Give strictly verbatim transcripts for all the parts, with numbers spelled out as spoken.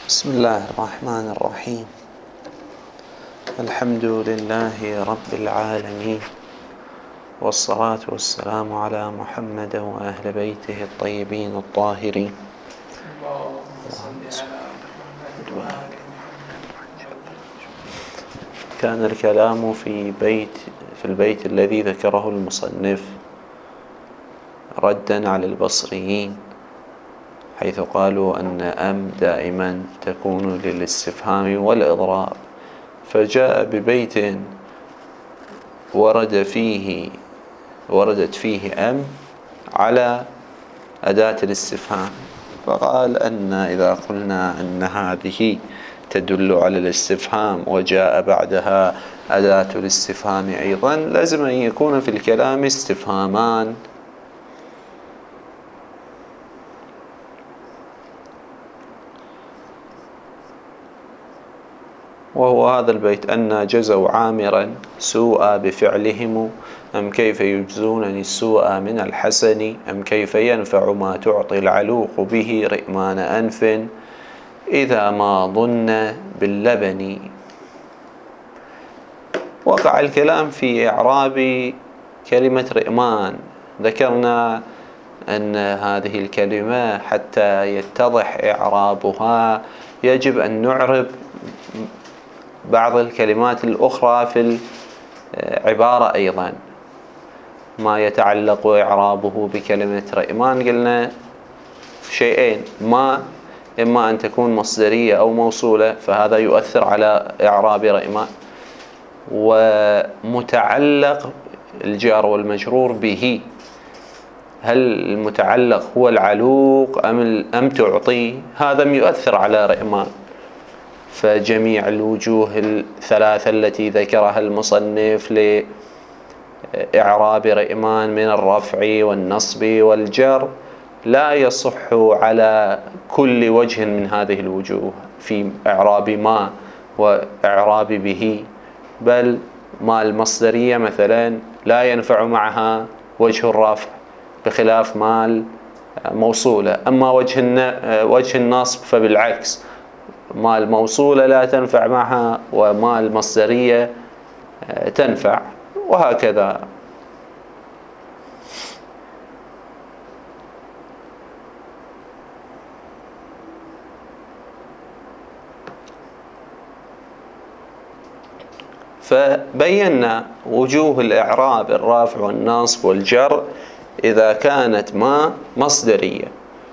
بسم الله الرحمن الرحيم. الحمد لله رب العالمين، والصلاة والسلام على محمد وأهل بيته الطيبين الطاهرين. كان الكلام في بيت في البيت الذي ذكره المصنف ردا على البصريين، حيث قالوا أن أم دائما تكون للاستفهام والإضراب، فجاء ببيت ورد فيه وردت فيه أم على أداة الاستفهام، فقال أن إذا قلنا أن هذه تدل على الاستفهام وجاء بعدها أداة الاستفهام أيضا، لازم أن يكون في الكلام استفهامان. وهو هذا البيت: أن جزوا عامرا سوءا بفعلهم، أم كيف يجزونني السوء من الحسن، أم كيف ينفع ما تعطي العلوق به رئمان أنف إذا ما ظن باللبن. وقع الكلام في إعراب كلمة رئمان. ذكرنا أن هذه الكلمة حتى يتضح إعرابها يجب أن نعرب بعض الكلمات الأخرى في العبارة أيضا. ما يتعلق إعرابه بكلمة رئمان قلنا شيئين: ما إما أن تكون مصدرية أو موصولة، فهذا يؤثر على إعراب رئمان، ومتعلق الجار والمجرور به، هل المتعلق هو العلوق أم أم تعطي، هذا يؤثر على رئمان. فجميع الوجوه الثلاثة التي ذكرها المصنف لإعراب رئمان من الرفع والنصب والجر لا يصح على كل وجه من هذه الوجوه في إعراب ما وإعراب به، بل ما المصدرية مثلا لا ينفع معها وجه الرفع بخلاف ما الموصولة. أما وجه وجه النصب فبالعكس، ما الموصولة لا تنفع معها وما المصدرية تنفع، وهكذا. فبينا وجوه الإعراب: الرافع والنصب والجر إذا كانت ما مصدرية،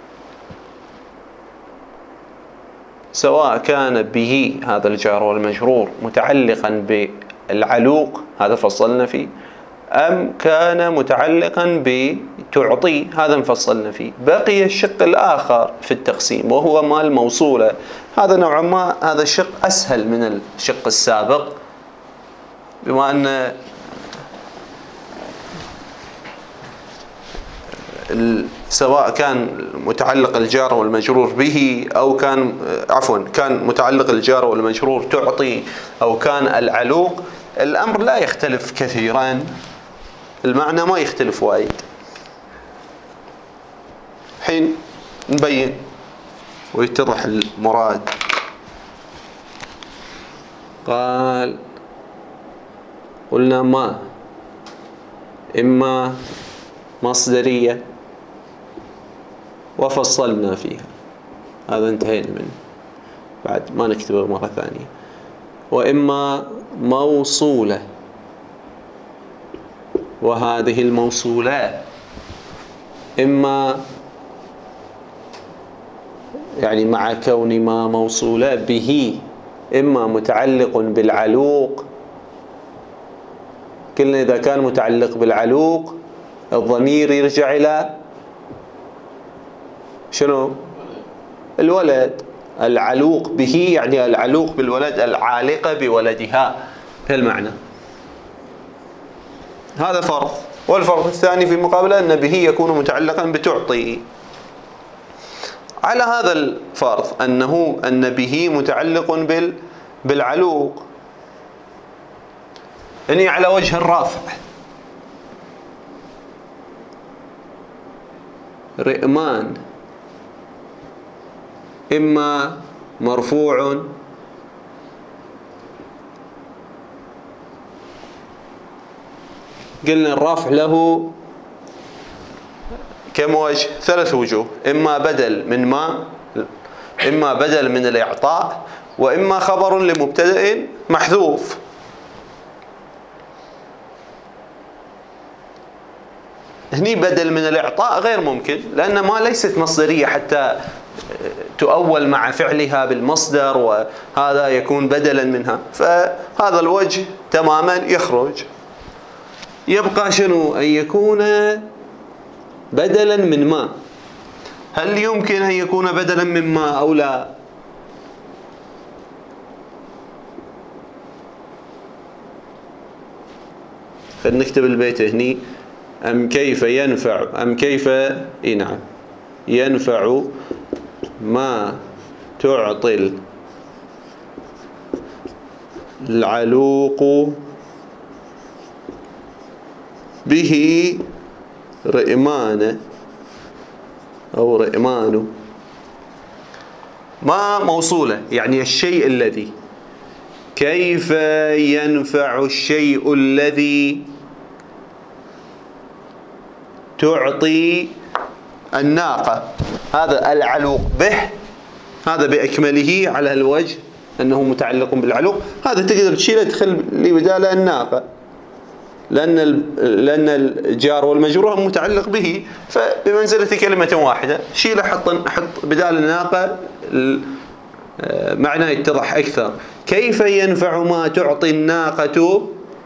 سواء كان به هذا الجار والمجرور متعلقا بالعلوق، هذا فصلنا فيه، أم كان متعلقا بتعطي، هذا مفصلنا فيه. بقي الشق الآخر في التقسيم وهو ما الموصولة. هذا نوعا ما هذا الشق أسهل من الشق السابق، بما أن سواء كان متعلق الجار والمجرور به أو كان عفوا كان متعلق الجار والمجرور تعطي أو كان العلوق، الأمر لا يختلف كثيرا، المعنى ما يختلف وايد. حين نبين ويتضح المراد. قال: قلنا ما إما مصدرية وفصلنا فيها، هذا انتهينا منه بعد ما نكتبه مرة ثانية. وإما موصولة، وهذه الموصولات إما يعني مع كون ما موصولة به إما متعلق بالعلوق. قلنا إذا كان متعلق بالعلوق الضمير يرجع إلى شنو؟ الولد. العلوق به يعني العلوق بالولد، العالقة بولدها، بهالمعنى. هذا فرض. والفرض الثاني في مقابله أن به يكون متعلقا بتعطي. على هذا الفرض أنه أن به متعلق بال بالعلوق، إني على وجه الرافع: رئمان إما مرفوع قلنا الرفع له كم وجه؟ ثلاث وجوه، إما بدل من ما، إما بدل من الإعطاء، وإما خبر لمبتدأ محذوف. هني بدل من الإعطاء غير ممكن، لأن ما ليست مصدرية حتى تؤول مع فعلها بالمصدر، وهذا يكون بدلا منها، فهذا الوجه تماما يخرج. يبقى شنو؟ أن يكون بدلا من ما. هل يمكن أن يكون بدلا من ما أو لا؟ خلينا نكتب البيت هني. أم كيف ينفع، أم كيف إيه نعم ينفع ما تعطي العلوق به رئمان أو رئمان. ما موصولة يعني الشيء الذي. كيف ينفع الشيء الذي تعطي الناقة، هذا العلوق به، هذا بأكمله على الوجه أنه متعلق بالعلوق. هذا تقدر تشيله تخل لي بداله الناقة، لأن لأن الجار والمجرور متعلق به، فبمنزلة كلمة واحدة شيله حط حط بدال الناقة، معناه يتضح أكثر. كيف ينفع ما تعطي الناقة،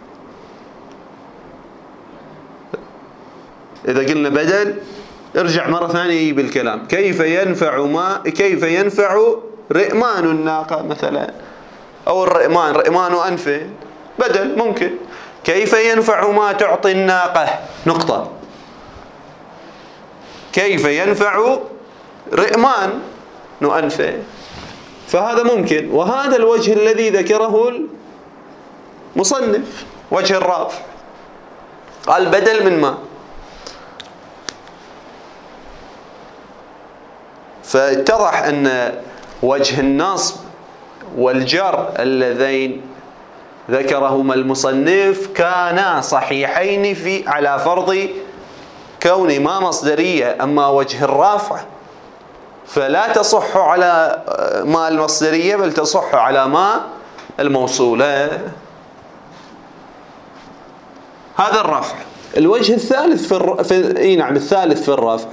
إذا قلنا بدل ارجع مرة ثانية بالكلام. كيف ينفع ما، كيف ينفع رئمان الناقة مثلا، أو الرئمان، رئمان أنف، بدل ممكن. كيف ينفع ما تعطي الناقة نقطة. كيف ينفع رئمان أنف، فهذا ممكن. وهذا الوجه الذي ذكره المصنف، وجه الرافع، قال بدل من ما. فاتضح أن وجه النصب والجر اللذين ذكرهما المصنف كانا صحيحين في على فرض كون ما مصدرية. أما وجه الرافع فلا تصح على ما المصدرية، بل تصح على ما الموصولة. هذا الرفع. الوجه الثالث في, الر... في... إيه نعم الثالث في الرفع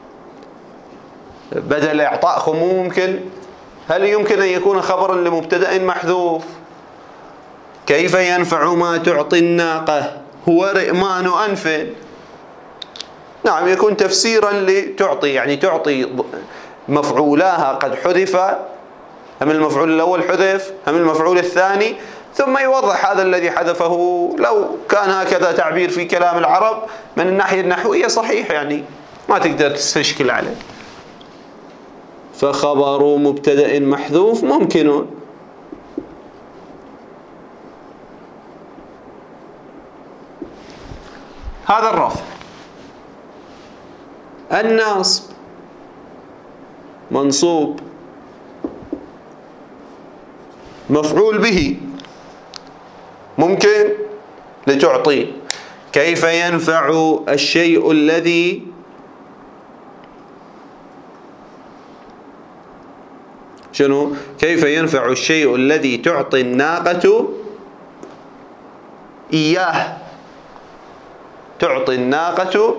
بدل إعطاء خمو ممكن. هل يمكن أن يكون خبرا لمبتدأ محذوف؟ كيف ينفع ما تعطي الناقة هو رئمان أنف، نعم يكون تفسيرا لتعطي، يعني تعطي مفعولاها قد حذف، هم المفعول الأول حذف، هم المفعول الثاني، ثم يوضح هذا الذي حذفه. لو كان هكذا تعبير في كلام العرب من الناحية النحوية صحيح، يعني ما تقدر تستشكل عليه. فخبر مبتدأ محذوف ممكن. هذا الرفع. الناصب منصوب مفعول به ممكن لتعطي. كيف ينفع الشيء الذي شنو؟ كيف ينفع الشيء الذي تعطي الناقة إياه، تعطي الناقة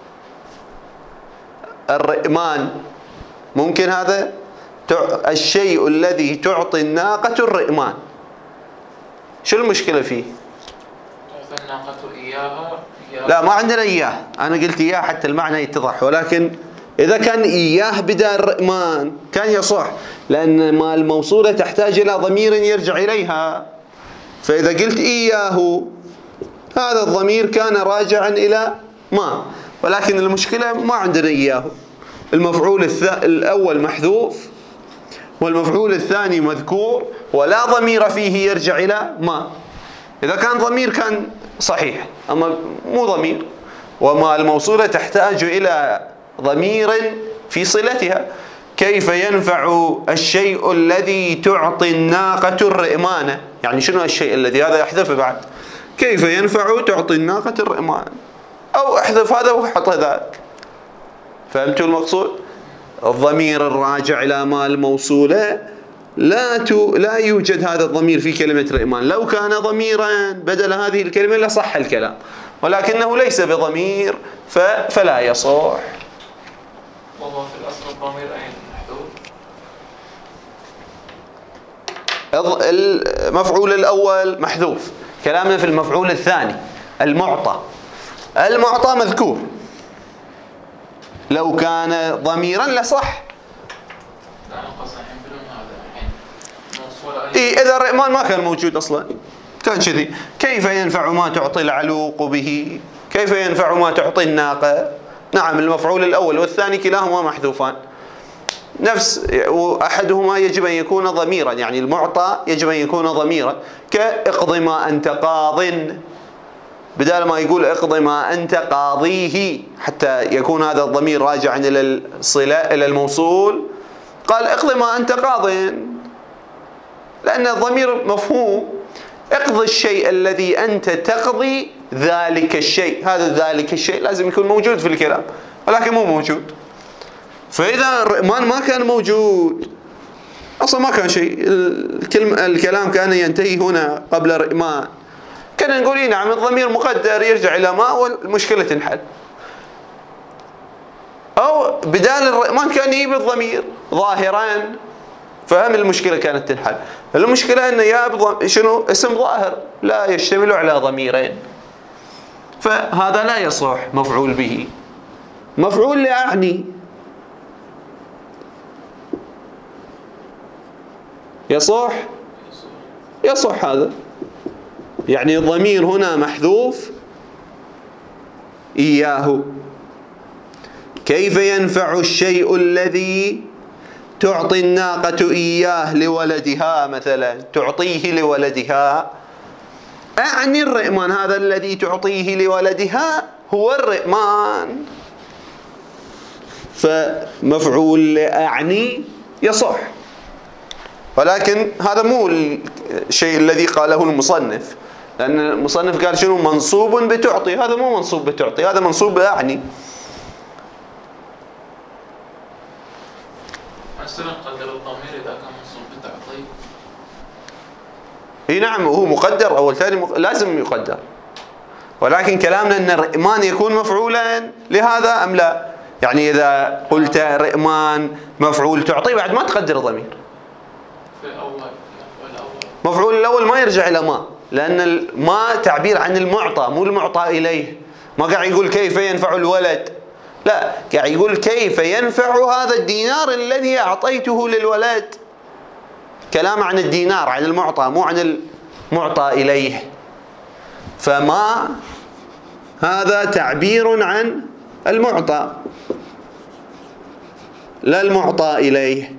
الرئمان ممكن. هذا الشيء الذي تعطي الناقة الرئمان، شو المشكلة فيه؟ تعطي الناقة إياها, إياها لا ما عندنا إياه، أنا قلت إياه حتى المعنى يتضح، ولكن إذا كان إياه بدل الرئمان كان يصح، لأن ما الموصولة تحتاج إلى ضمير يرجع إليها. فإذا قلت إياه هذا الضمير كان راجعا إلى ما، ولكن المشكلة ما عندنا إياه. المفعول الأول محذوف والمفعول الثاني مذكور ولا ضمير فيه يرجع إلى ما. إذا كان ضمير كان صحيح، أما مو ضمير، وما الموصولة تحتاج إلى ضمير في صلتها. كيف ينفع الشيء الذي تعطي الناقة الرئمانة؟ يعني شنو الشيء الذي؟ هذا احذفه بعد. كيف ينفع تعطي الناقة الرئمان؟ أو احذف هذا وحط ذاك. فهمتوا المقصود؟ الضمير الراجع إلى ما الموصولة لا تو لا يوجد هذا الضمير في كلمة رئمان. لو كان ضميرا بدل هذه الكلمة لصح الكلام، ولكنه ليس بضمير فلا يصح. وهو في الأصل الضمير أين محذوف؟ المفعول الأول محذوف. كلامنا في المفعول الثاني المعطى. المعطى مذكور، لو كان ضميرا لصح. لا نقص الحين بدون هذا الحين موصول. إيه إذا الرئمان ما كان موجود أصلا كان كذي. كيف ينفع ما تعطي العلوق به؟ كيف ينفع ما تعطي الناقة؟ نعم المفعول الأول والثاني كلاهما محذوفان. نفس وأحدهما يجب أن يكون ضميرا، يعني المعطى يجب أن يكون ضميرا، كاقض ما أنت قاض، بدال ما يقول اقض ما أنت قاضيه حتى يكون هذا الضمير راجعا إلى الصلة إلى الموصول، قال اقض ما أنت قاض، لأن الضمير مفهوم. اقض الشيء الذي أنت تقضي ذلك الشيء، هذا ذلك الشيء لازم يكون موجود في الكلام، ولكن مو موجود. فإذا الرئمان ما كان موجود أصلا ما كان شيء، الكلمة الكلام كان ينتهي هنا قبل رئمان، كنا نقول نعم الضمير مقدر يرجع إلى ما والمشكلة تنحل. أو بدال الرئمان كان يجيب الضمير ظاهرا، فهم المشكلة كانت تنحل. المشكلة أنه يا شنو اسم ظاهر لا يشتمل على ضميرين، فهذا لا يصح مفعول به. مفعول لأعني يصح يصح هذا، يعني الضمير هنا محذوف إياه. كيف ينفع الشيء الذي تعطي الناقة إياه لولدها مثلا، تعطيه لولدها، أعني الرئمان، هذا الذي تعطيه لولدها هو الرئمان، فمفعول لأعني يصح. ولكن هذا مو الشيء الذي قاله المصنف، لأن المصنف قال شنو منصوب بتعطي، هذا مو منصوب بتعطي، هذا منصوب بأعني. أصلا نقدر الضمير إذا كان منصوب بتعطي. اي نعم هو مقدر أول ثاني مق... لازم يقدر، ولكن كلامنا أن الرئمان يكون مفعولا لهذا أم لا؟ يعني إذا قلت رئمان مفعول تعطي بعد ما تقدر ضمير. في الأول مفعول الأول ما يرجع إلى ما، لأن ما تعبير عن المعطى مو المعطى إليه. ما قاعد يقول كيف ينفع الولد، لا قاعد يقول كيف ينفع هذا الدينار الذي أعطيته للولد. كلام عن الدينار، عن المعطى مو عن المعطى إليه. فما هذا تعبير عن المعطى لا المعطى إليه.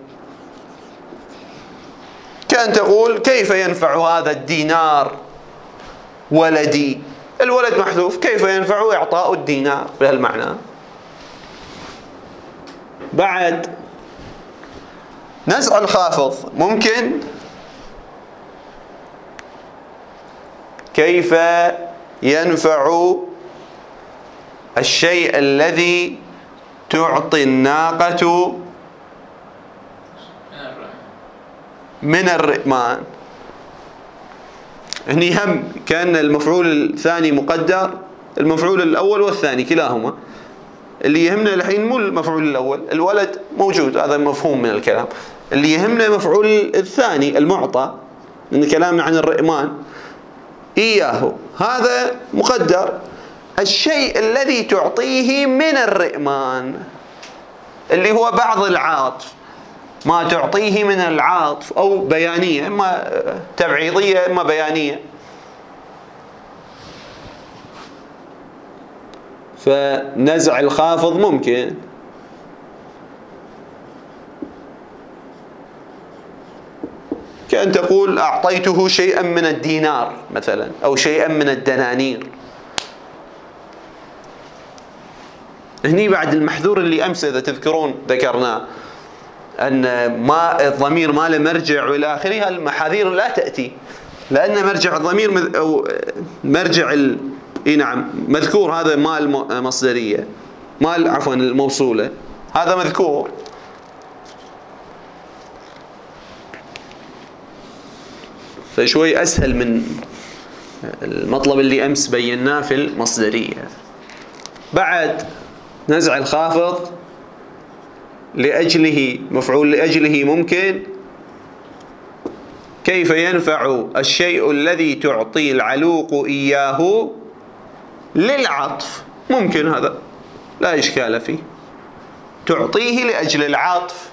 كأن تقول كيف ينفع هذا الدينار ولدي، الولد محذوف، كيف ينفع إعطاء الدينار بهالمعنى. بعد نزع الخافض ممكن كيف ينفع الشيء الذي تعطي الناقة من الرئمان. هني هم كان المفعول الثاني مقدر، المفعول الأول والثاني كلاهما. اللي يهمنا الحين مو المفعول الأول، الولد موجود هذا مفهوم من الكلام. اللي يهمنا مفعول الثاني المعطى، من كلامنا عن الرئمان إياه، هذا مقدر. الشيء الذي تعطيه من الرئمان اللي هو بعض العاطف، ما تعطيه من العاطف، أو بيانية، إما تبعيضية إما بيانية. فنزع الخافض ممكن. كأن تقول أعطيته شيئا من الدينار مثلا، أو شيئا من الدنانير. هني بعد المحذور اللي أمس إذا تذكرون ذكرناه، أن ما الضمير ما له مرجع وإلى آخره، المحاذير لا تأتي، لأن مرجع الضمير أو مرجع ال... إيه نعم مذكور، هذا ما المصدرية ما عفوا الموصولة، هذا مذكور. فشوي أسهل من المطلب اللي أمس بيناه في المصدرية. بعد نزع الخافض لأجله مفعول لأجله ممكن. كيف ينفع الشيء الذي تعطي العلوق إياه للعطف؟ ممكن، هذا لا إشكال فيه، تعطيه لأجل العطف،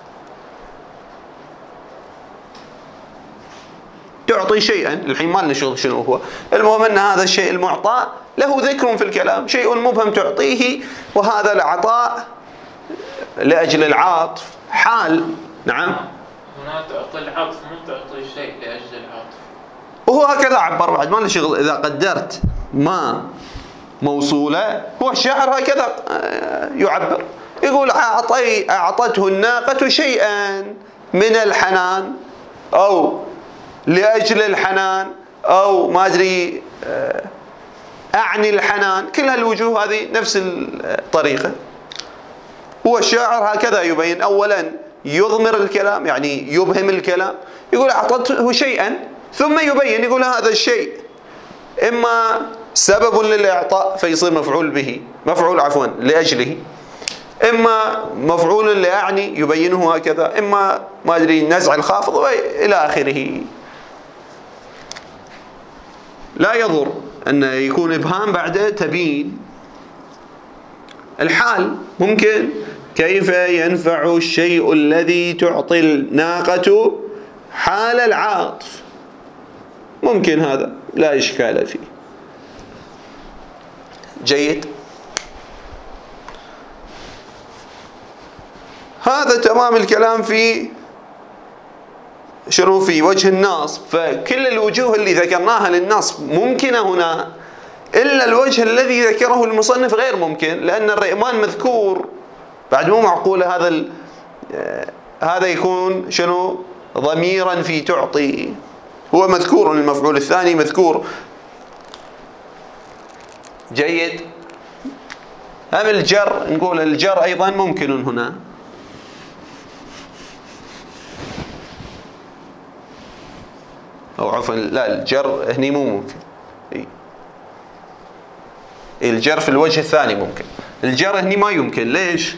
تعطي شيئا، الحين ما لنا شغل شنو هو، المهم أن هذا الشيء المعطى له ذكر في الكلام، شيء مبهم تعطيه، وهذا العطاء لأجل العطف حال. نعم، هنا تعطي العطف مو تعطي شيء لأجل العطف، وهو هكذا عبر بعد، ما له شغل. إذا قدرت ما موصولة، هو الشاعر هكذا يعبر، يقول أعطي أعطته الناقة شيئا من الحنان، أو لأجل الحنان، أو ما أدري أعني الحنان، كل هالوجوه هذه نفس الطريقة. هو الشاعر هكذا يبين، أولا يضمر الكلام يعني يبهم الكلام، يقول أعطته شيئا، ثم يبين يقول هذا الشيء إما سبب للإعطاء فيصير مفعول به، مفعول عفوا لأجله، إما مفعول لأعني يبينه هكذا، إما ما أدري نزع الخافض إلى آخره. لا يضر أن يكون إبهام بعد تبيين. الحال ممكن، كيف ينفع الشيء الذي تعطي الناقة حال العاطف، ممكن، هذا لا إشكال فيه. جيد، هذا تمام الكلام في شنو، في وجه النصب. فكل الوجوه اللي ذكرناها للنصب ممكنة هنا، إلا الوجه الذي ذكره المصنف غير ممكن، لأن الرئمان مذكور بعد، مو معقولة هذا ال... هذا يكون شنو ضميرا في تعطي، هو مذكور، المفعول الثاني مذكور. جيد، هم الجر، نقول الجر أيضا ممكن هنا. أو عفوا لا، الجر هني مو ممكن، الجر في الوجه الثاني ممكن، الجر هني ما يمكن. ليش؟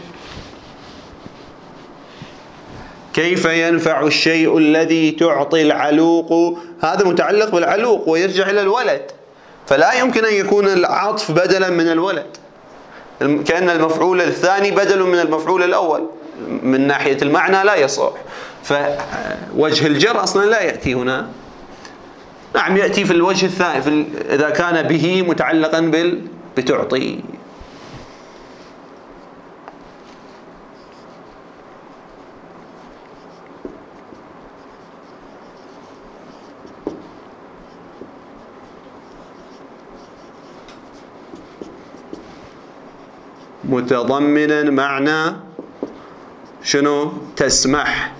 كيف ينفع الشيء الذي تعطي العلوق، هذا متعلق بالعلوق ويرجع إلى الولد، فلا يمكن أن يكون العطف بدلا من الولد، كأن المفعول الثاني بدل من المفعول الأول، من ناحية المعنى لا يصح. فوجه الجر أصلا لا يأتي هنا. نعم، يأتي في الوجه الثاني، في إذا كان به متعلقا بال بتعطي. متضمنا معنى شنو؟ تسمح.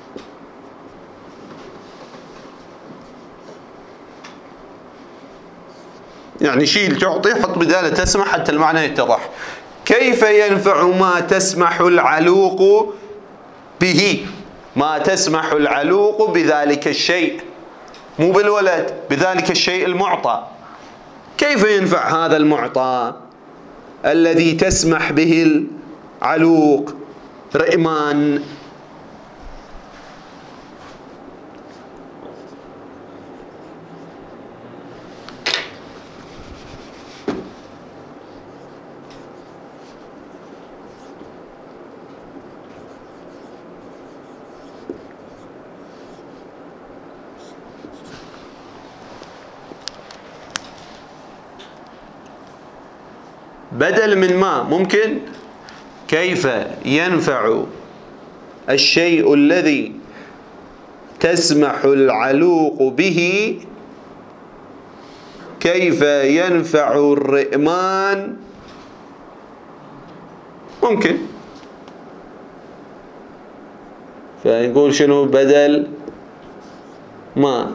يعني شيل تعطي حط بداله تسمح حتى المعنى يتضح. كيف ينفع ما تسمح العلوق به، ما تسمح العلوق بذلك الشيء، مو بالولد، بذلك الشيء المعطى. كيف ينفع هذا المعطى الذي تسمح به العلوق؟ رئمان، بدل من ما ممكن. كيف ينفع الشيء الذي تسمح العلوق به، كيف ينفع الرئمان، ممكن. فنقول شنو بدل ما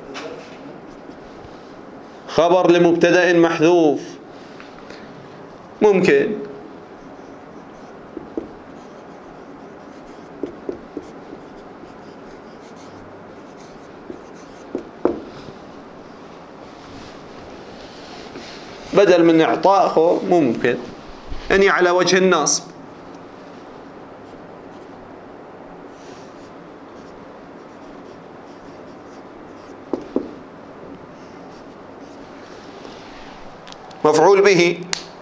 خبر لمبتدأ محذوف ممكن بدل من إعطائه ممكن يعني على وجه النصب. مفعول به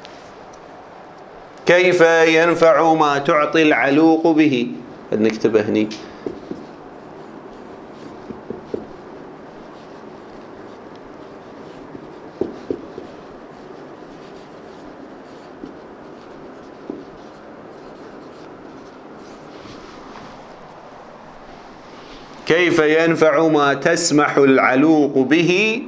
كيف ينفع ما تعطي العلوق به، نكتبه هني كيف ينفع ما تسمح العلوق به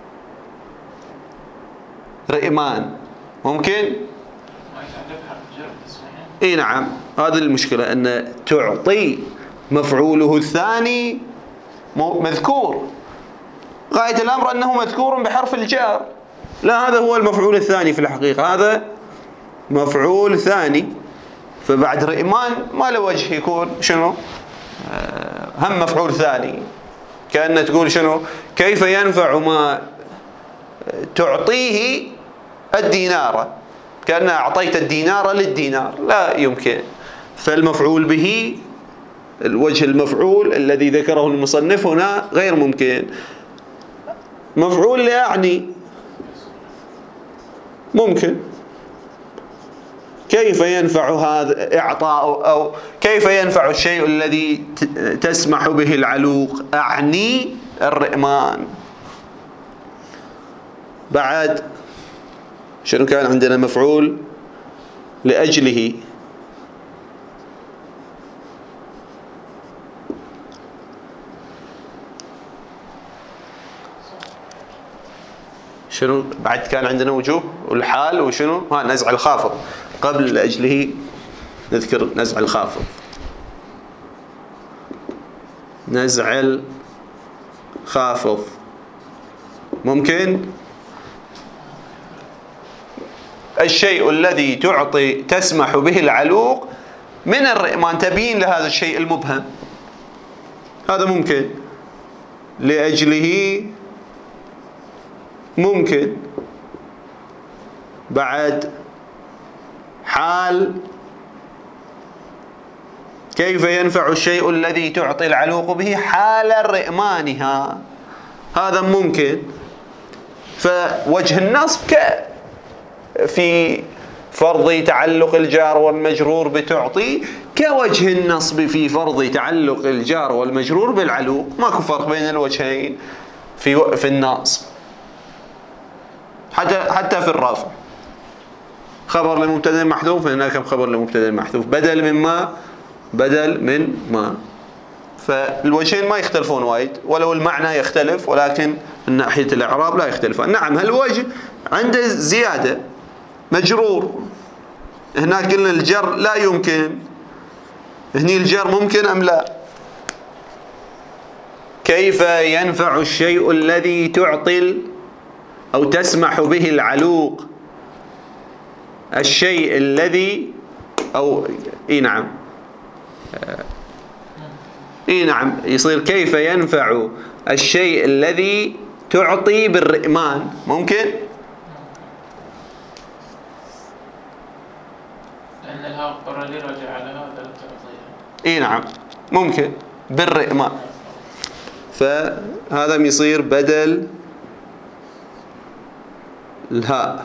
رئمان ممكن؟ ما يتعلق حرف جر تسمعين؟ اي نعم، هذه المشكلة أن تعطي مفعوله الثاني مذكور، غاية الأمر أنه مذكور بحرف الجر، لا هذا هو المفعول الثاني في الحقيقة، هذا مفعول ثاني، فبعد رئمان ما له وجه يكون شنو؟ هم مفعول ثاني، كأن تقول شنو؟ كيف ينفع ما تعطيه الدينار، كأن أعطيت الدينار للدينار، لا يمكن. فالمفعول به الوجه المفعول الذي ذكره المصنف هنا غير ممكن. مفعول لأعني ممكن، كيف ينفع هذا إعطاء، أو كيف ينفع الشيء الذي تسمح به العلوق، أعني الرئمان. بعد شنو كان عندنا؟ مفعول لأجله، شنو بعد كان عندنا؟ وجوه والحال وشنو؟ ها نزع الخافض. قبل لأجله نذكر نزع الخافض. نزع الخافض ممكن الشيء الذي تعطي تسمح به العلوق من الرئمان، تبيين لهذا الشيء المبهم، هذا ممكن. لأجله ممكن. بعد حال كيف ينفع الشيء الذي تعطي العلوق به حال الرئمانها، هذا ممكن. فوجه النصب ك في فرض تعلق الجار والمجرور بتعطي كوجه النصب في فرض تعلق الجار والمجرور بالعلوق، ماكو فرق بين الوجهين في في النصب، حتى حتى في الرفع. خبر لمبتدأ محذوف، هناك خبر لمبتدأ محذوف، بدل من ما بدل من ما، فالوجهين ما يختلفون وايد، ولو المعنى يختلف ولكن من ناحية الإعراب لا يختلفون. نعم هالوجه عنده زيادة، مجرور، هناك قلنا الجر لا يمكن، هني الجر ممكن أم لا؟ كيف ينفع الشيء الذي تعطي أو تسمح به العلوق الشيء الذي أو إي نعم إي نعم يصير كيف ينفع الشيء الذي تعطي بالرئمان ممكن؟ لأن الهاء اضطر لي رجع على هذا التعطيها. إي نعم ممكن بالرئمان، فهذا يصير بدل الهاء.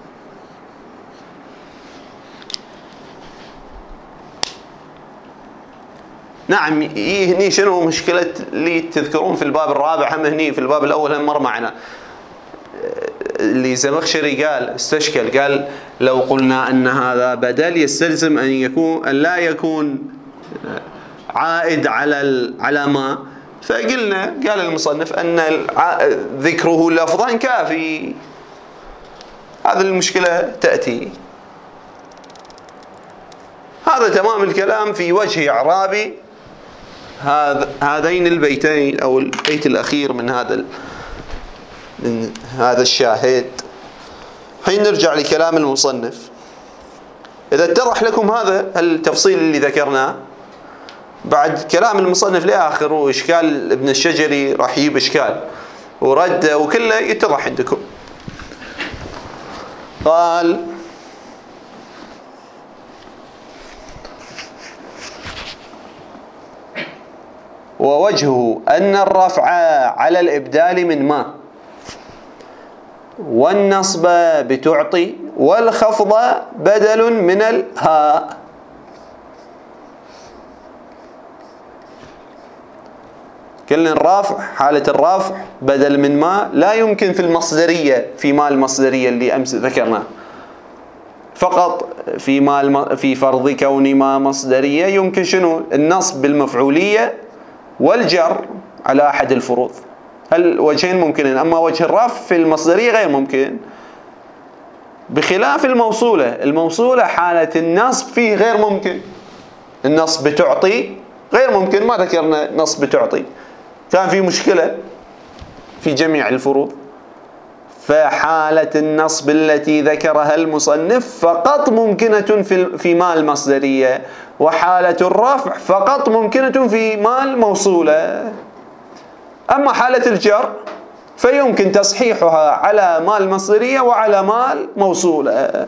نعم هني شنو مشكلة اللي تذكرون في الباب الرابع، هم هني في الباب الأول هم مر معنا، اللي زمخشري قال استشكل، قال لو قلنا أن هذا بدل يستلزم أن يكون أن لا يكون عائد على على ما، فقلنا قال المصنف أن ذكره لفظا كافي. هذه المشكلة تأتي، هذا تمام الكلام في وجه إعرابي هذا هذين البيتين أو البيت الأخير من هذا من هذا الشاهد. حين نرجع لكلام المصنف، إذا اتضح لكم هذا التفصيل اللي ذكرناه، بعد كلام المصنف لآخر وإشكال ابن الشجري راح يجيب إشكال ورد وكله يتضح عندكم. قال: ووجهه أن الرفع على الإبدال من ما، والنصب بتعطي، والخفض بدل من الهاء. كل الرافع حالة الرافع بدل من ما لا يمكن في المصدرية، في ما المصدرية اللي أمس ذكرناه، فقط في ما في فرض كون ما مصدرية يمكن شنو؟ النصب بالمفعولية والجر على أحد الفروض. الوجهين ممكنين، أما وجه الرفع في المصدرية غير ممكن، بخلاف الموصولة. الموصولة حالة النصب فيه غير ممكن. النصب بتعطي غير ممكن، ما ذكرنا نصب بتعطي، كان في مشكلة في جميع الفروض. فحالة النصب التي ذكرها المصنف فقط ممكنة في في ما المصدرية، وحالة الرفع فقط ممكنة في ما الموصولة. أما حالة الجر فيمكن تصحيحها على ما المصدرية وعلى ما الموصولة.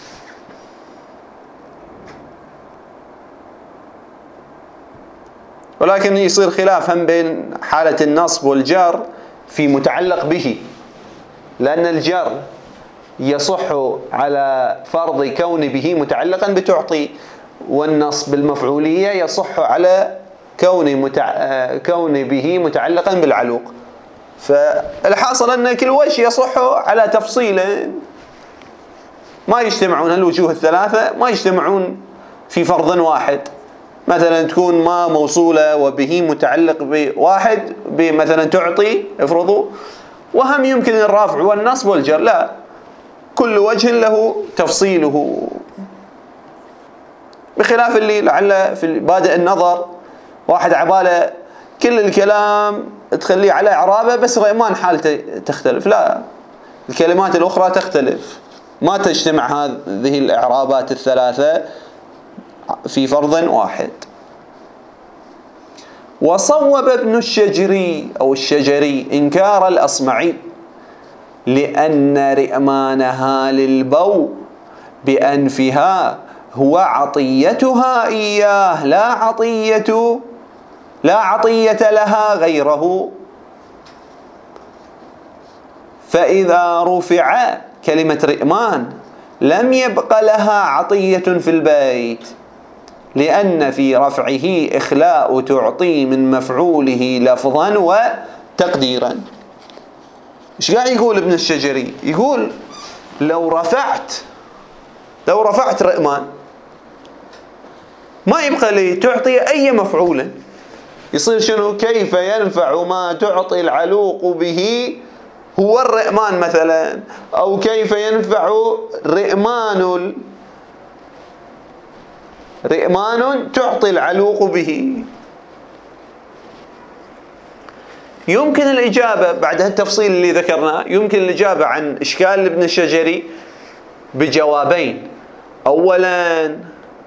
ولكن يصير خلاف هم بين حالة النصب والجر في متعلق به، لأن الجر يصح على فرض كون به متعلقا بتعطي، والنصب بالمفعولية يصح على كون متع... كون به متعلقا بالعلوق. فالحاصل أن كل وجه يصح على تفصيل، ما يجتمعون الوجوه الثلاثة، ما يجتمعون في فرض واحد. مثلا تكون ما موصولة وبه متعلق بواحد بمثلا تعطي، افرضوا، وهم يمكن الرفع والنصب والجر، لا، كل وجه له تفصيله. بخلاف اللي لعل في بادئ النظر واحد عباله كل الكلام تخليه على إعرابه بس رئمان حالته تختلف، لا، الكلمات الأخرى تختلف، ما تجتمع هذه الإعرابات الثلاثة في فرض واحد. وصوب ابن الشجري أو الشجري إنكار الأصمعي، لأن رئمانها للبو بأنفها هو عطيتها إياه، لا عطية لا عطية لها غيره. فإذا رفع كلمة رئمان لم يبق لها عطية في البيت، لأن في رفعه إخلاء تعطي من مفعوله لفظا وتقديرا. إيش قاعد يقول ابن الشجري؟ يقول لو رفعت لو رفعت رئمان ما يبقى لي تعطي أي مفعولا، يصير شنو؟ كيف ينفع ما تعطي العلوق به هو الرئمان مثلا، أو كيف ينفع رئمان رئمان تعطي العلوق به. يمكن الإجابة بعد هالتفصيل اللي ذكرناه، يمكن الإجابة عن إشكال ابن الشجري بجوابين. أولا،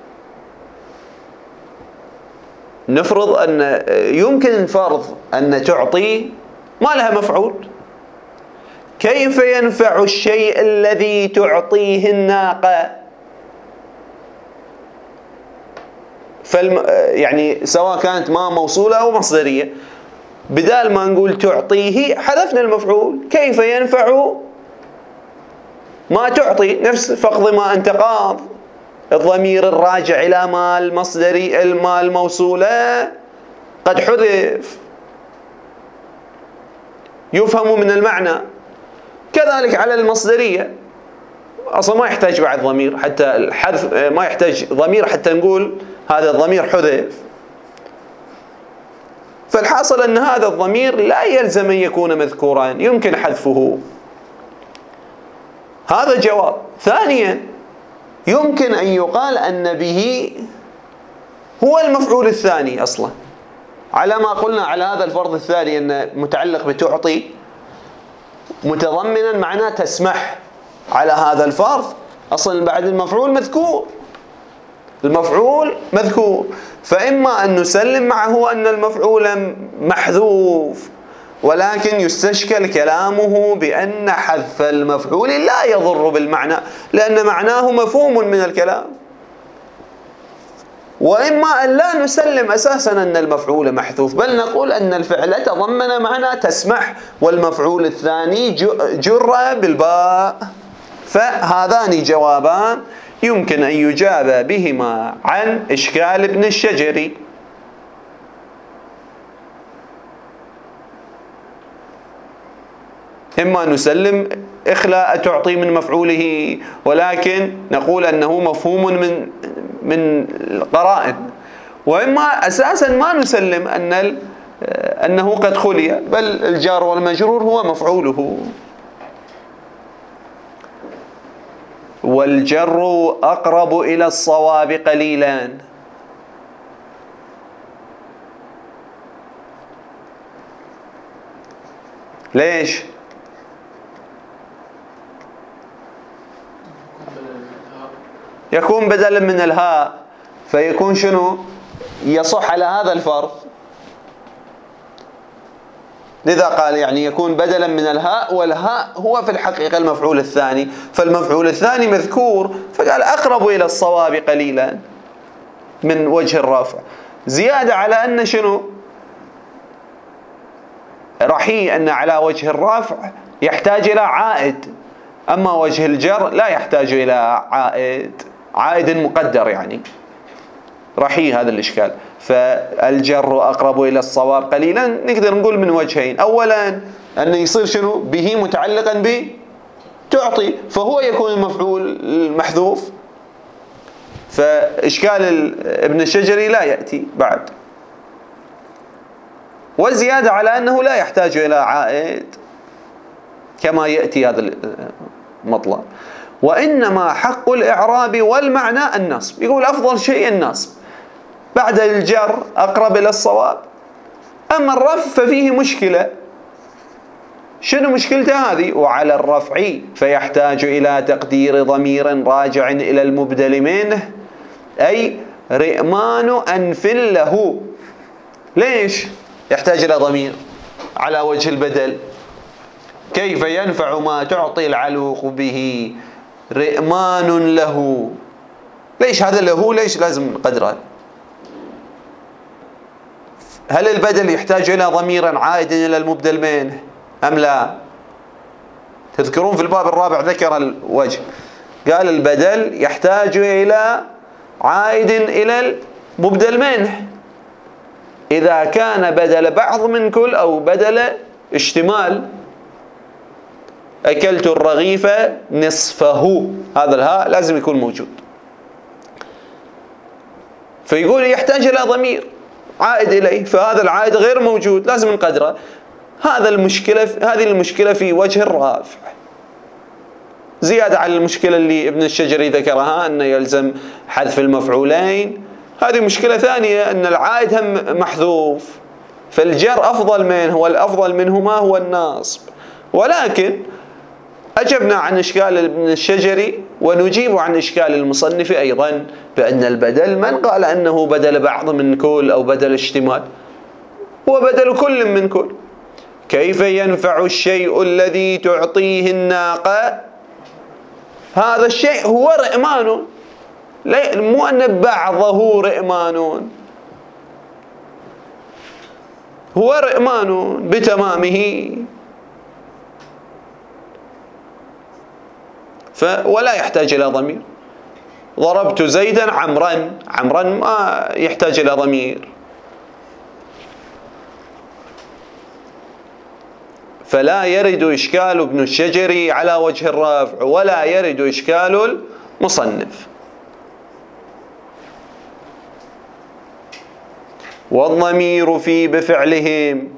نفرض أن يمكن فرض أن تعطي ما لها مفعول، كيف ينفع الشيء الذي تعطيه الناقة؟ فالم... يعني سواء كانت ما موصولة أو مصدرية، بدال ما نقول تعطيه حذفنا المفعول. كيف ينفع ما تعطي؟ نفس فقد ما أنت قاض، الضمير الراجع إلى ما المصدري المال الموصولة قد حذف، يفهم من المعنى. كذلك على المصدرية أصلا ما يحتاج بعد ضمير، حتى الحذف ما يحتاج ضمير حتى نقول هذا الضمير حذف. فالحاصل أن هذا الضمير لا يلزم أن يكون مذكورا، يمكن حذفه. هذا جواب. ثانيا، يمكن أن يقال أن به هو المفعول الثاني أصلا، على ما قلنا على هذا الفرض الثاني أن متعلق بتعطي متضمنا معناه تسمح، على هذا الفرض أصلا بعد المفعول مذكور، المفعول مذكور، فإما أن نسلم معه أن المفعول محذوف، ولكن يستشكل كلامه بأن حذف المفعول لا يضر بالمعنى لأن معناه مفهوم من الكلام، وإما أن لا نسلم أساسا أن المفعول محذوف، بل نقول أن الفعل تضمن معنى تسمح والمفعول الثاني جر بالباء. فهذان جوابان يمكن أن يجاب بهما عن إشكال ابن الشجري. إما نسلم إخلاء تعطي من مفعوله ولكن نقول أنه مفهوم من من القرائن، وإما أساسا ما نسلم أن أنه قد خلي، بل الجار والمجرور هو مفعوله. والجر أقرب إلى الصواب قليلا. ليش؟ يكون بدلا من الهاء، فيكون شنو؟ يصح على هذا الفرض، لذا قال يعني يكون بدلا من الهاء، والهاء هو في الحقيقة المفعول الثاني، فالمفعول الثاني مذكور، فقال أقرب إلى الصواب قليلا من وجه الرفع، زيادة على أن شنو؟ رحي أن على وجه الرفع يحتاج إلى عائد، أما وجه الجر لا يحتاج إلى عائد، عائد مقدر يعني، رحي هذا الإشكال. فالجر أقرب إلى الصواب قليلا نقدر نقول من وجهين، أولا أن يصير شنو؟ به متعلقا ب تعطي، فهو يكون المفعول المحذوف، فإشكال ابن الشجري لا يأتي بعد، والزيادة على أنه لا يحتاج إلى عائد كما يأتي هذا المطلب. وإنما حق الإعراب والمعنى النصب، يقول أفضل شيء النصب بعد الجر أقرب إلى الصواب. أما الرفع ففيه مشكلة، شنو مشكلته هذه؟ وعلى الرفع فيحتاج إلى تقدير ضمير راجع إلى المبدل منه، أي رئمان أنف له. ليش يحتاج إلى ضمير على وجه البدل؟ كيف ينفع ما تعطي العلوق به رئمان له؟ ليش هذا له؟ ليش لازم نقدره؟ هل البدل يحتاج إلى ضمير عائد إلى المبدل منه أم لا؟ تذكرون في الباب الرابع ذكر الوجه، قال البدل يحتاج إلى عائد إلى المبدل منه إذا كان بدل بعض من كل أو بدل اشتمال. أكلت الرغيف نصفه، هذا الهاء لازم يكون موجود، فيقول يحتاج إلى ضمير عائد إليه، فهذا العائد غير موجود لازم نقدره. هذا المشكلة، هذه المشكلة في وجه الرافع، زيادة على المشكلة اللي ابن الشجري ذكرها أن يلزم حذف المفعولين. هذه مشكلة ثانية أن العائد هم محذوف، فالجر أفضل منه، والأفضل منهما هو الناصب. ولكن أجبنا عن إشكال ابن الشجري ونجيب عن إشكال المصنف أيضا بأن البدل من قال أنه بدل بعض من كل أو بدل اشتمال، هو بدل كل من كل. كيف ينفع الشيء الذي تعطيه الناقة؟ هذا الشيء هو رئمان، مو أن بعضه رئمان، هو رئمان بتمامه، ولا يحتاج إلى ضمير. ضربت زيدا عمرا، عمرا ما يحتاج إلى ضمير، فلا يرد إشكال ابن الشجري على وجه الرفع، ولا يرد إشكال المصنف. والضمير في بفعلهم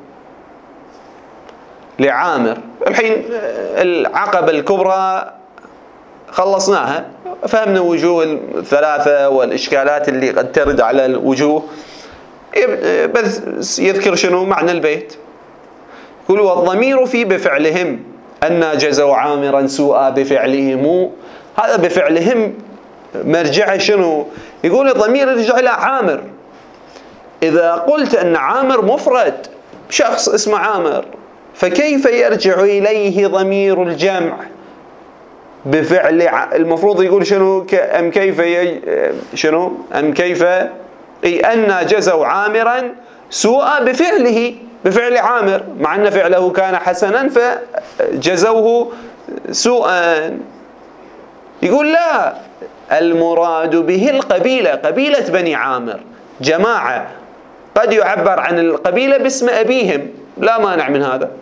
لعامر. الحين العقبة الكبرى خلصناها، فهمنا وجوه الثلاثة والإشكالات اللي قد ترد على الوجوه. بس يذكر شنو معنى البيت. يقول والضمير في بفعلهم أن جزوا عامرا سوءا بفعلهم. هذا بفعلهم مرجعه شنو؟ يقول الضمير يرجع إلى عامر. إذا قلت أن عامر مفرد، شخص اسمه عامر، فكيف يرجع إليه ضمير الجمع بفعل؟ المفروض يقول شنو؟ أم كيف ي... شنو؟ أم كيف أي أن جزوا عامرا سوءا بفعله، بفعل عامر، مع أن فعله كان حسنا فجزوه سوءا. يقول لا، المراد به القبيلة، قبيلة بني عامر، جماعة. قد يعبر عن القبيلة باسم أبيهم، لا مانع من هذا.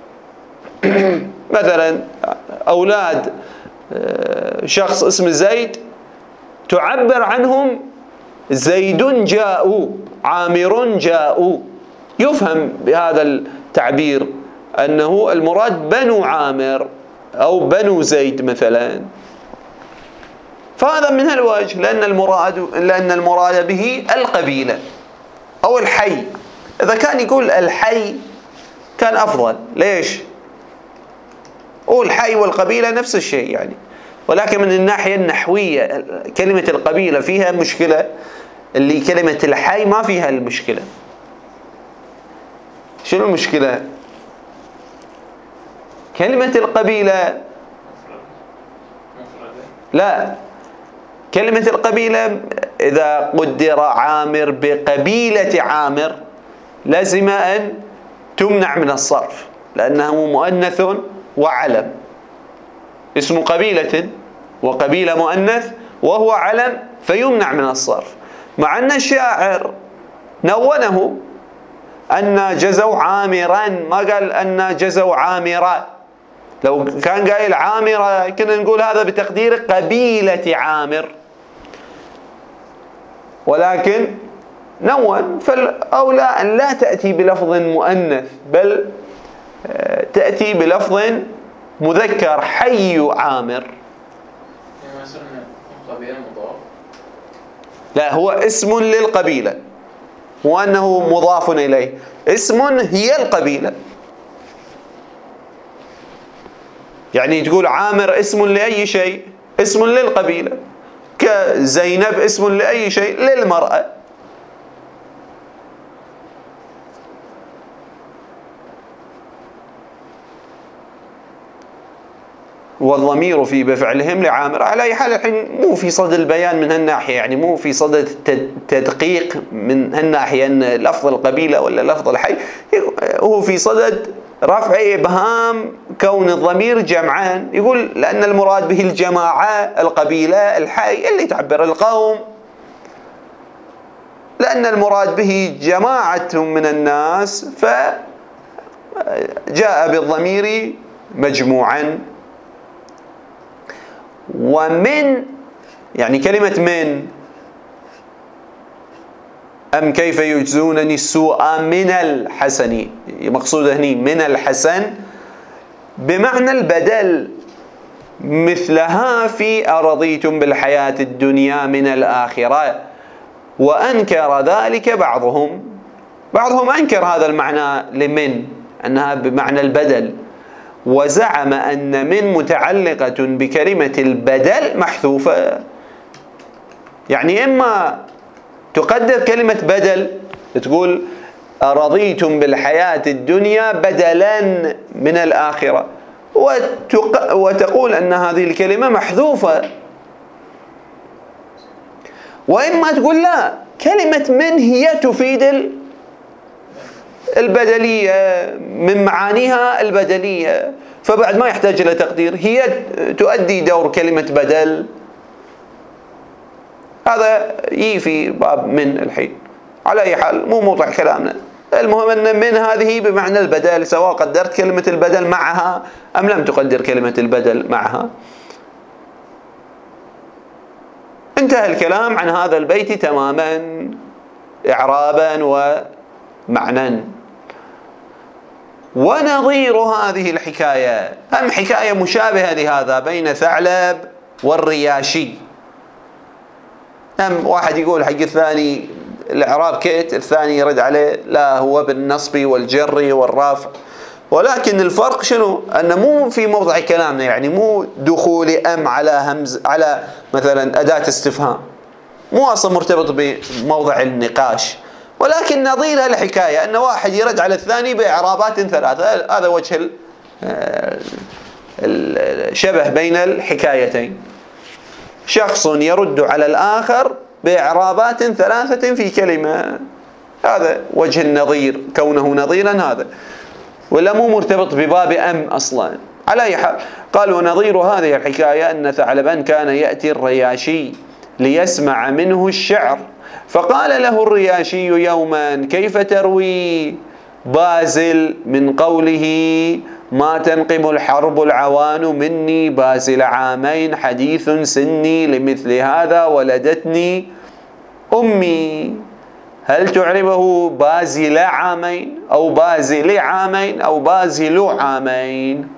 مثلا أولاد شخص اسمه زيد تعبر عنهم زيد جاءوا، عامر جاءوا، يفهم بهذا التعبير أنه المراد بنو عامر أو بنو زيد مثلا. فهذا من هالوجه، لأن المراد لأن المراد به القبيلة أو الحي. إذا كان يقول الحي كان أفضل. ليش؟ والحي والقبيلة نفس الشيء يعني، ولكن من الناحية النحوية كلمة القبيلة فيها مشكلة، اللي كلمة الحي ما فيها المشكلة. شنو المشكلة؟ كلمة القبيلة لا، كلمة القبيلة إذا قدر عامر بقبيلة عامر لازم أن تمنع من الصرف، لأنه مؤنث وعلم، اسم قبيلة وقبيلة مؤنث وهو علم، فيمنع من الصرف. مع أن الشاعر نونه أن جزوا عامرا، ما قال أن جزوا عامرا. لو كان قايل عامرة كنا نقول هذا بتقدير قبيلة عامر، ولكن نون، فالأولى أن لا تأتي بلفظ مؤنث، بل تأتي بلفظ مذكر، حي عامر. لا، هو اسم للقبيلة، وأنه مضاف إليه. اسم هي القبيلة، يعني تقول عامر اسم لأي شيء، اسم للقبيلة، كزينب اسم لأي شيء، للمرأة. والضمير في بفعلهم لعامر. على أي حال الحين مو في صدد البيان من هالناحية، يعني مو في صدد التدقيق من هالناحية أن لفظ القبيلة ولا لفظ الحي، هو في صدد رفع إبهام كون الضمير جمعان. يقول لأن المراد به الجماعة، القبيلة، الحي، اللي تعبر القوم، لأن المراد به جماعة من الناس فجاء بالضمير مجموعا. ومن يعني كلمة من، أم كيف يجزونني السوء من الحسن، مقصود هني من الحسن بمعنى البدل، مثلها في أرضيتم بالحياة الدنيا من الآخرة. وأنكر ذلك بعضهم، بعضهم أنكر هذا المعنى لمن، أنها بمعنى البدل، وزعم أن من متعلقة بكلمة البدل محذوفة. يعني إما تقدر كلمة بدل، تقول أرضيتم بالحياة الدنيا بدلا من الآخرة، وتقول أن هذه الكلمة محذوفة. وإما تقول لا، كلمة من هي تفيد البدلية، من معانيها البدلية، فبعد ما يحتاج إلى تقدير، هي تؤدي دور كلمة بدل. هذا يفي باب من الحين. على أي حال مو موضوع كلامنا، المهم أن من هذه بمعنى البدل، سواء قدرت كلمة البدل معها أم لم تقدر كلمة البدل معها. انتهى الكلام عن هذا البيت تماما إعرابا ومعنى. ونظير هذه الحكاية، هم حكاية مشابهة لهذا بين ثعلب والرياشي. هم واحد يقول حق الثاني الإعراب كيت، الثاني يرد عليه لا هو بالنصب والجر والرافع. ولكن الفرق شنو؟ أنه مو في موضع كلامنا، يعني مو دخول أم على همز على مثلا أداة استفهام، مو أصلا مرتبط بموضع النقاش، ولكن نظيرها الحكاية أن واحد يرد على الثاني بإعرابات ثلاثة. هذا وجه الشبه بين الحكايتين، شخص يرد على الآخر بإعرابات ثلاثة في كلمة، هذا وجه النظير، كونه نظيرا هذا، ولا مو مرتبط بباب أم أصلا. على أي حال قال ونظير هذه الحكاية أن ثعلبا كان يأتي الرياشي ليسمع منه الشعر، فقال له الرياشي يوما كيف تروي بازل من قوله ما تنقم الحرب العوان مني بازل عامين حديث سني لمثل هذا ولدتني أمي. هل تعربه بازل عامين أو بازل عامين أو بازل عامين؟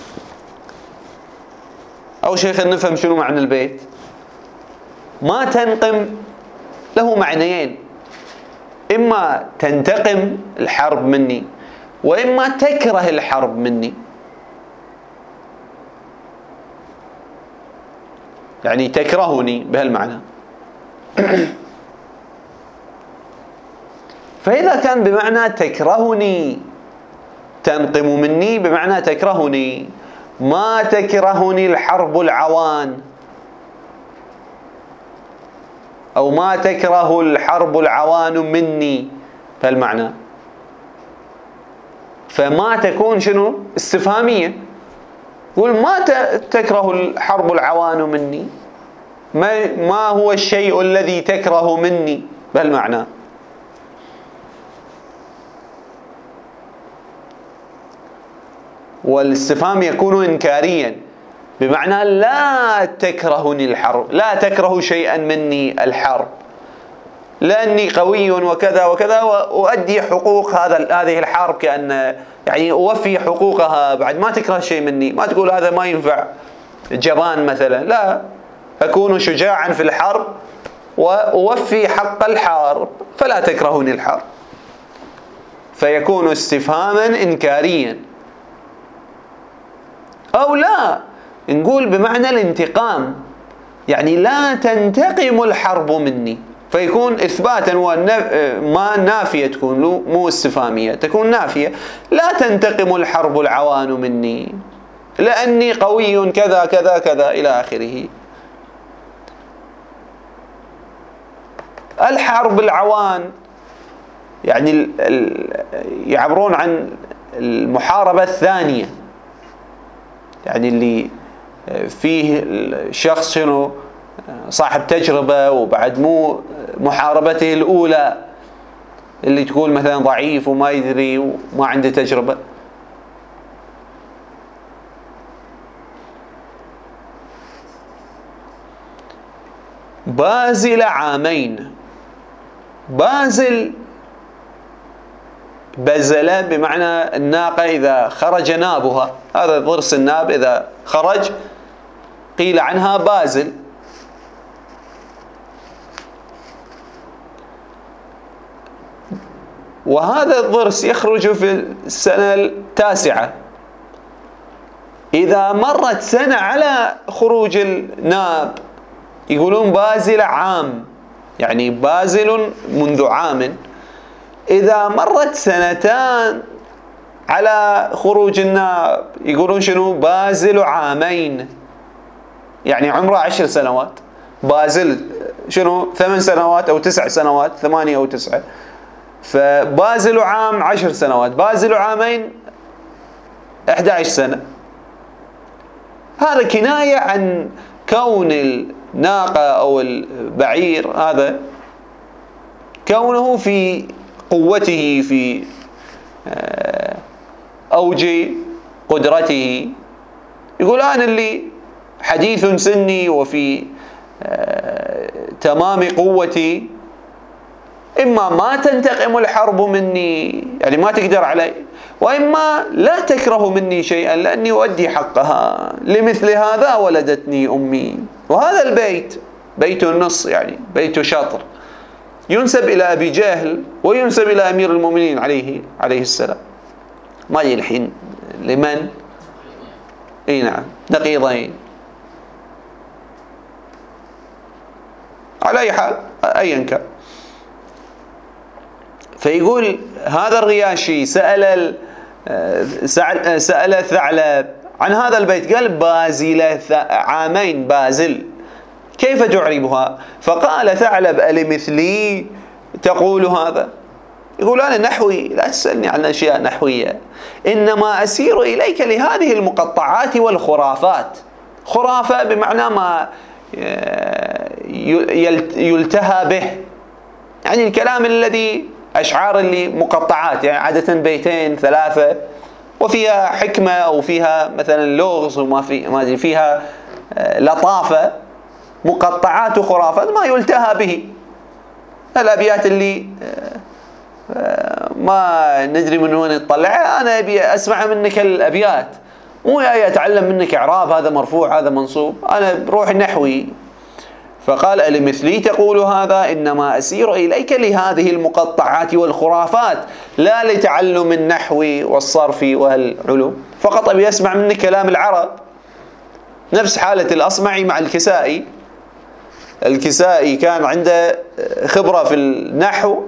أو شيخ نفهم شنو معنى البيت. ما تنقم له معنيين، إما تنتقم الحرب مني وإما تكره الحرب مني، يعني تكرهني بهالمعنى. فإذا كان بمعنى تكرهني، تنقم مني بمعنى تكرهني، ما تكرهني الحرب العوان أو ما تكره الحرب العوان مني بهالمعنى، فما تكون شنو؟ استفهامية. يقول ما تكره الحرب العوان مني، ما, ما هو الشيء الذي تكره مني بهالمعنى. والاستفهام يكون إنكاريا بمعنى لا تكرهني الحرب، لا تكره شيئا مني الحرب، لأني قوي وكذا وكذا وأؤدي حقوق هذا هذه الحرب، كأن يعني أوفي حقوقها، بعد ما تكره شيء مني. ما تقول هذا ما ينفع جبان مثلا، لا، أكون شجاعا في الحرب وأوفي حق الحرب، فلا تكرهني الحرب. فيكون استفهاما إنكاريا. أو لا نقول بمعنى الانتقام، يعني لا تنتقم الحرب مني، فيكون إثباتا وما نافية، تكون مو استفهامية، تكون نافية. لا تنتقم الحرب العوان مني لأني قوي كذا كذا كذا إلى آخره. الحرب العوان يعني يعبرون عن المحاربة الثانية، يعني اللي فيه الشخص شنو صاحب تجربة، وبعد مو محاربته الأولى اللي تقول مثلا ضعيف وما يدري وما عنده تجربة. بازل عامين، بازل بزل بمعنى الناقة إذا خرج نابها، هذا ضرس الناب إذا خرج قيل عنها بازل. وهذا الضرس يخرج في السنة التاسعة. إذا مرت سنة على خروج الناب يقولون بازل عام، يعني بازل منذ عام. إذا مرت سنتان على خروج الناب يقولون شنو؟ بازل عامين، يعني عمره عشر سنوات. بازل شنو؟ ثمان سنوات أو تسع سنوات، ثمانية أو تسعة. فبازل عام عشر سنوات، بازل عامين أحد عشر سنة. هذا كناية عن كون الناقة أو البعير هذا كونه في قوته، في أوج قدرته. يقول أنا اللي حديث سني وفي تمام قوتي، إما ما تنتقم الحرب مني، يعني ما تقدر علي، وإما لا تكره مني شيئا لأني أؤدي حقها، لمثل هذا ولدتني أمي. وهذا البيت بيت النص، يعني بيت شطر، ينسب إلى أبي جهل وينسب إلى أمير المؤمنين عليه عليه السلام. ما أدري الحين لمن. اي نعم، نقيضين. على أي حال أيا كان. فيقول هذا الرياشي سأل سأل الثعلب عن هذا البيت، قال بازل عامين، بازل كيف تعربها؟ فقال ثعلب ألمثلي تقول هذا؟ يقول أنا نحوي، لا تسألني عن أشياء نحوية، إنما أسير إليك لهذه المقطعات والخرافات. خرافة بمعنى ما يلتهى به، يعني الكلام الذي أشعار اللي مقطعات، يعني عادة بيتين ثلاثة وفيها حكمة أو فيها مثلا لغز وما في ما أدري فيها لطافة، مقطعات وخرافات ما يلتهى به. الأبيات اللي ما ندري من وين تطلعها، أنا أبي أسمع منك الأبيات، مو جاي أتعلم منك إعراب هذا مرفوع هذا منصوب، أنا بروح نحوي. فقال ألمثلي تقول هذا؟ إنما أسير إليك لهذه المقطعات والخرافات لا لتعلم النحو والصرف والعلوم، فقط أبي أسمع منك كلام العرب. نفس حالة الأصمعي مع الكسائي. الكسائي كان عنده خبرة في النحو،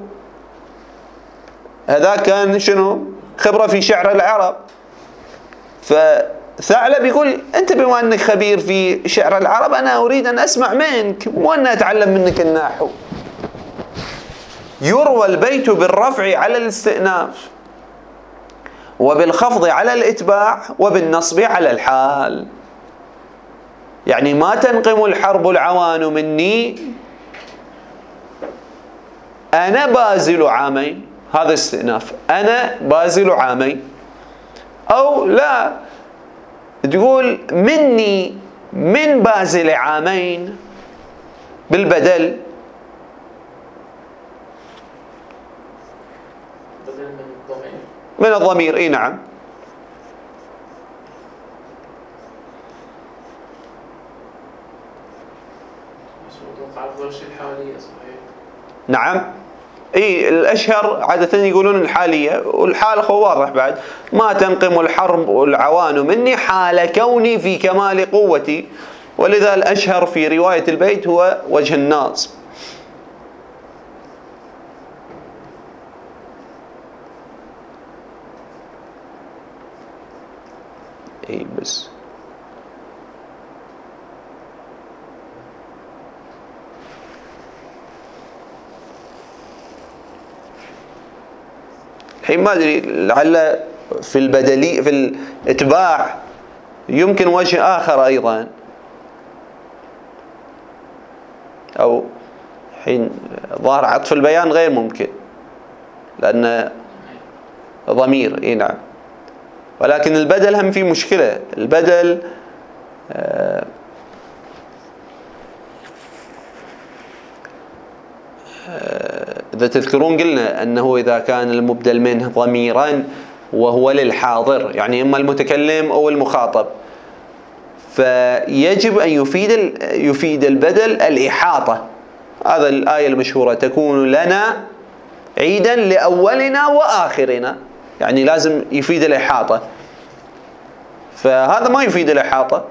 هذا كان شنو؟ خبرة في شعر العرب. فثعلب يقول أنت بما أنك خبير في شعر العرب أنا أريد أن أسمع منك مو أن أتعلم منك النحو. يروى البيت بالرفع على الاستئناف وبالخفض على الإتباع وبالنصب على الحال. يعني ما تنقم الحرب العوان مني أنا بازل عامين، هذا استئناف، أنا بازل عامين. أو لا تقول مني من بازل عامين بالبدل، من الضمير. اي نعم. نعم. اي الاشهر عادة يقولون الحالية، والحال هو واضح بعد. ما تنقم الحرب العوان مني حال كوني في كمال قوتي، ولذا الاشهر في رواية البيت هو وجه الناصب. اي بس الحين ما ادري لعل في البدلي في الاتباع يمكن وجه اخر ايضا، او حين ظاهر عطف البيان غير ممكن لان ضمير. اي نعم. ولكن البدل هم في مشكلة. البدل آه إذا تذكرون قلنا أنه إذا كان المبدل منه ضميرا وهو للحاضر، يعني إما المتكلم أو المخاطب، فيجب أن يفيد يفيد البدل الإحاطة. هذا الآية المشهورة تكون لنا عيدا لأولنا وآخرنا، يعني لازم يفيد الإحاطة، فهذا ما يفيد الإحاطة.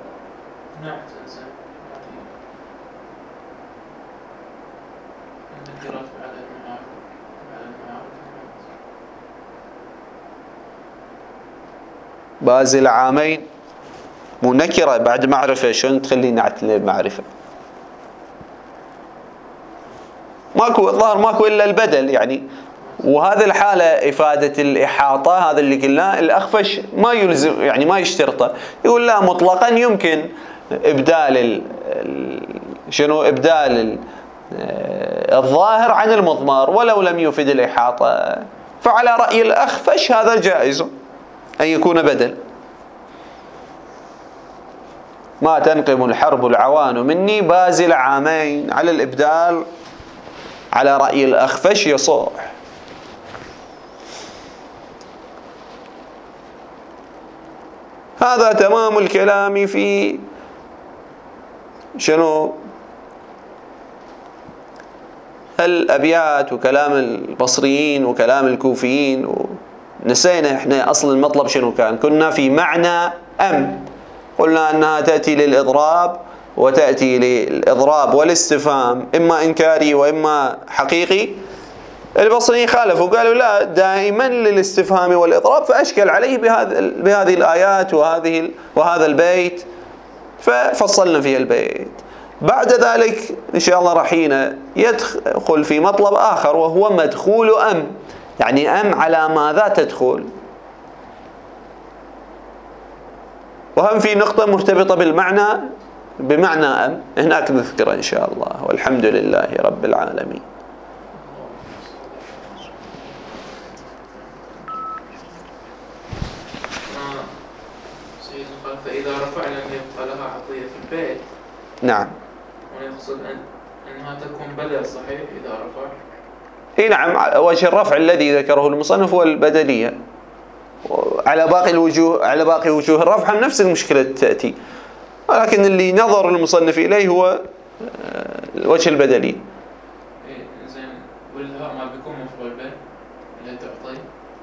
بازل عامين مو نكرة بعد معرفة، شلون تخلي نعت للمعرفة؟ ماكو الظاهر ماكو إلا البدل يعني. وهذه الحالة إفادة الإحاطة، هذا اللي قلناه الأخفش ما يلزم يعني ما يشترطه، يقول لا مطلقا يمكن إبدال ال شنو إبدال ال الظاهر عن المضمر ولو لم يفيد الإحاطة. فعلى رأي الأخفش هذا جائز أن يكون بدل. ما تنقم الحرب العوان مني بازل عامين على الإبدال على رأي الأخفش يصح. هذا تمام الكلام في شنو الأبيات وكلام البصريين وكلام الكوفيين، ونسينا إحنا أصل المطلب شنو كان. كنا في معنى أم، قلنا أنها تأتي للإضراب وتأتي للإضراب والاستفهام، إما إنكاري وإما حقيقي. البصريين خالفوا قالوا لا، دائما للاستفهام والإضراب، فأشكل عليه بهذه الآيات وهذه وهذا البيت، ففصلنا فيه البيت. بعد ذلك إن شاء الله رحينا يدخل في مطلب آخر، وهو مدخول أم، يعني أم على ماذا تدخل. وهم في نقطة مرتبطة بالمعنى بمعنى أم، هناك نذكرها إن شاء الله، والحمد لله رب العالمين. سيدنا قال فإذا رفعنا يبقى لها عطية في البيت. نعم. ويقصد أن أنها تكون بدل صحيح إذا رفع. إيه نعم، وجه الرفع الذي ذكره المصنف هو البدلية. على باقي الوجوه على باقي وجوه الرفع نفس المشكلة تأتي، ولكن اللي نظر المصنف إليه هو الوجه البدلي. إيه زين، والها ما بيكون مفعول به اللي تعطي.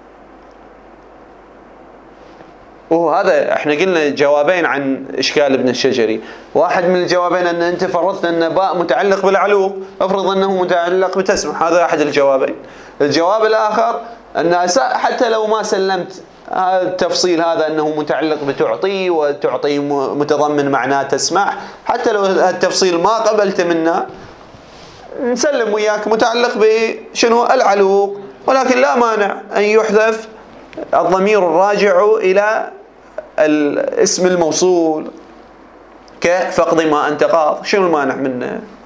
وهذا احنا قلنا جوابين عن اشكال ابن الشجري. واحد من الجوابين ان انت فرضت ان باء متعلق بالعلوق، افرض انه متعلق بتسمع، هذا احد الجوابين. الجواب الاخر ان حتى لو ما سلمت هذا التفصيل هذا انه متعلق بتعطي، وتعطي متضمن معناه تسمع، حتى لو التفصيل ما قبلت منه نسلم وياك متعلق بشنو العلوق، ولكن لا مانع ان يحذف الضمير الراجع الى الاسم الموصول كفقد ما انت قاض. شنو المانع منه؟